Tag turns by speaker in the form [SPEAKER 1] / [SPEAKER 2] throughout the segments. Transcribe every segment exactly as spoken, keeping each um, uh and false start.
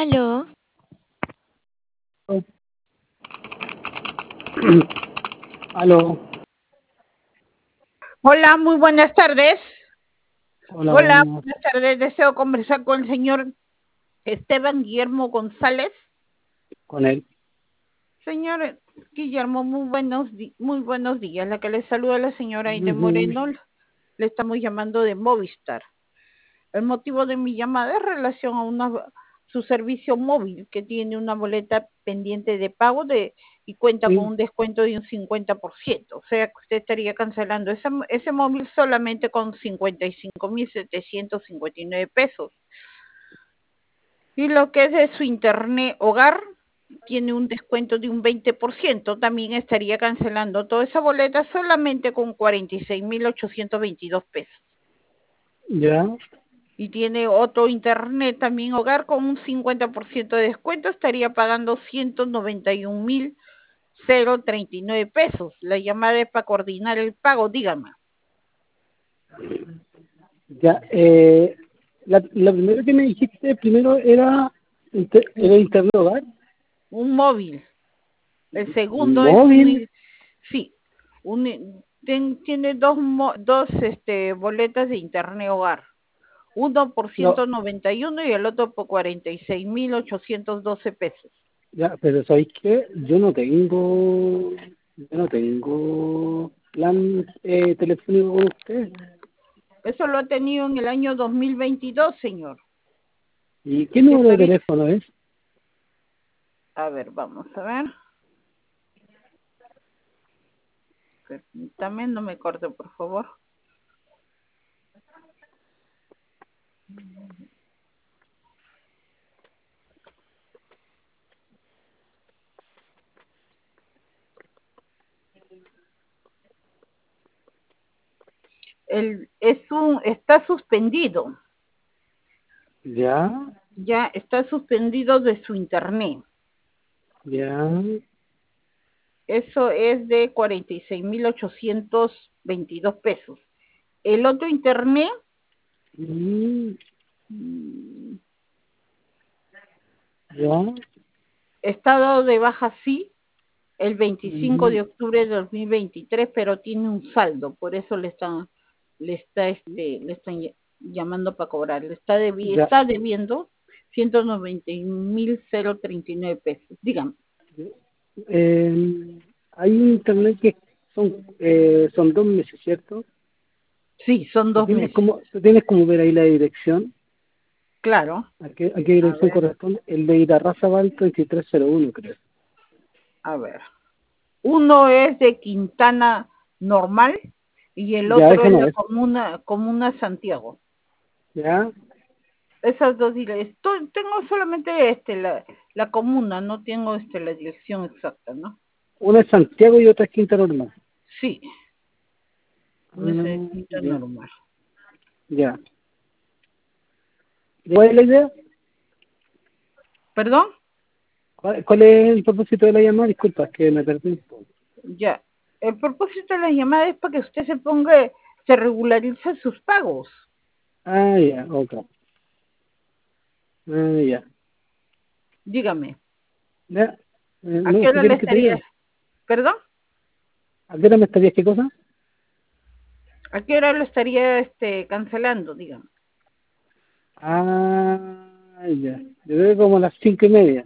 [SPEAKER 1] Aló.
[SPEAKER 2] Aló.
[SPEAKER 3] Hola, muy buenas tardes.
[SPEAKER 2] Hola,
[SPEAKER 3] Hola,
[SPEAKER 2] buenas.
[SPEAKER 3] buenas tardes. Deseo conversar con el señor Esteban Guillermo González.
[SPEAKER 2] Con él.
[SPEAKER 3] Señor Guillermo, muy buenos, di- muy buenos días. La que le saluda la señora Aide
[SPEAKER 2] Ujú.
[SPEAKER 3] Moreno. Le estamos llamando de Movistar. El motivo de mi llamada es relación a una, su servicio móvil que tiene una boleta pendiente de pago de y cuenta
[SPEAKER 2] Sí.
[SPEAKER 3] con un descuento de un cincuenta por ciento. O sea que usted estaría cancelando ese, ese móvil solamente con cincuenta y cinco mil setecientos cincuenta y nueve pesos. Y lo que es de su internet hogar tiene un descuento de un veinte por ciento. También estaría cancelando toda esa boleta solamente con cuarenta y seis mil ochocientos veintidós pesos.
[SPEAKER 2] Ya.
[SPEAKER 3] Y tiene otro internet también hogar con un cincuenta por ciento de descuento, estaría pagando ciento noventa y un mil treinta y nueve pesos. La llamada es para coordinar el pago, dígame.
[SPEAKER 2] Ya. Eh, la, la primera que me dijiste primero era, inter- era internet hogar.
[SPEAKER 3] Un móvil. El
[SPEAKER 2] Un
[SPEAKER 3] segundo es
[SPEAKER 2] móvil.
[SPEAKER 3] un, sí, un, ten, tiene dos, mo, dos este, boletas de internet hogar. Uno por
[SPEAKER 2] No.
[SPEAKER 3] ciento noventa y uno y el otro por cuarenta y seis mil ochocientos doce pesos.
[SPEAKER 2] Ya, pero ¿sabéis qué? Yo no tengo, yo no tengo plan eh, telefónico con usted.
[SPEAKER 3] Eso lo ha tenido en el año dos mil veintidós, señor.
[SPEAKER 2] ¿Y qué número de
[SPEAKER 3] Estaría,
[SPEAKER 2] teléfono es?
[SPEAKER 3] a ver, vamos a ver. Permítame, no me corte, por favor. El, es un, está suspendido.
[SPEAKER 2] Ya.
[SPEAKER 3] Ya está suspendido de su internet.
[SPEAKER 2] Ya.
[SPEAKER 3] Eso es de cuarenta y seis mil ochocientos veintidós pesos. El otro internet
[SPEAKER 2] Mm. Ya.
[SPEAKER 3] está dado de baja, sí, el veinticinco
[SPEAKER 2] Mm.
[SPEAKER 3] de octubre de dos mil veintitrés, pero tiene un saldo, por eso le están, le está, este, le están llamando para cobrar. Le está, debi
[SPEAKER 2] Ya.
[SPEAKER 3] está debiendo ciento noventa mil treinta y nueve pesos. Dígame.
[SPEAKER 2] Eh, hay internet que son eh, son dos meses, ¿cierto?
[SPEAKER 3] Sí, son
[SPEAKER 2] ¿Tú
[SPEAKER 3] dos
[SPEAKER 2] tienes
[SPEAKER 3] meses.
[SPEAKER 2] como, tú tienes como ver ahí la dirección?
[SPEAKER 3] Claro.
[SPEAKER 2] ¿A qué, a qué
[SPEAKER 3] A
[SPEAKER 2] dirección
[SPEAKER 3] ver,
[SPEAKER 2] corresponde? El de Irarrázaval treinta y tres cero uno, creo.
[SPEAKER 3] a ver. Uno es de Quintana Normal y el
[SPEAKER 2] Ya,
[SPEAKER 3] otro
[SPEAKER 2] eso
[SPEAKER 3] es
[SPEAKER 2] no
[SPEAKER 3] la
[SPEAKER 2] es.
[SPEAKER 3] comuna, comuna Santiago.
[SPEAKER 2] Ya,
[SPEAKER 3] Esas dos direcciones. Tengo solamente este la, la comuna, no tengo este la dirección exacta, ¿no?
[SPEAKER 2] una es Santiago y otra es Quinta Normal.
[SPEAKER 3] Sí, una es de
[SPEAKER 2] Ah,
[SPEAKER 3] Quintana
[SPEAKER 2] ya,
[SPEAKER 3] Normal.
[SPEAKER 2] ya. ¿Cuál es la idea?
[SPEAKER 3] ¿Perdón?
[SPEAKER 2] ¿Cuál, cuál es el propósito de la llamada? Disculpa, es que me perdí un poco.
[SPEAKER 3] Ya. El propósito de la llamada es para que usted se ponga, se regularice sus pagos.
[SPEAKER 2] Ah, ya, ok. Ah, ya.
[SPEAKER 3] Dígame,
[SPEAKER 2] Ya. Eh,
[SPEAKER 3] ¿a
[SPEAKER 2] no,
[SPEAKER 3] qué
[SPEAKER 2] ¿qué
[SPEAKER 3] hora le
[SPEAKER 2] quieres que te
[SPEAKER 3] estaría?
[SPEAKER 2] diga?
[SPEAKER 3] ¿Perdón?
[SPEAKER 2] ¿A qué hora me estarías qué cosa?
[SPEAKER 3] ¿A qué hora lo estaría este cancelando? Dígame.
[SPEAKER 2] Ah, ya. Yo creo que como a las cinco y media.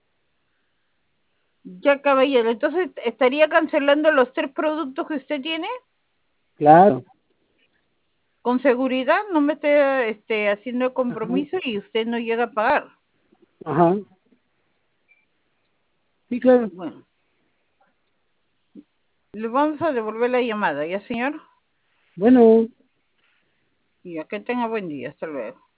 [SPEAKER 3] Ya, caballero, entonces estaría cancelando los tres productos que usted tiene
[SPEAKER 2] Claro.
[SPEAKER 3] con seguridad, no me esté este, haciendo el
[SPEAKER 2] Ajá.
[SPEAKER 3] compromiso y usted no llega a pagar.
[SPEAKER 2] Ajá. Sí, claro.
[SPEAKER 3] Bueno, le vamos a devolver la llamada, ¿ya, señor?
[SPEAKER 2] Bueno.
[SPEAKER 3] Y a que tenga buen día, hasta luego.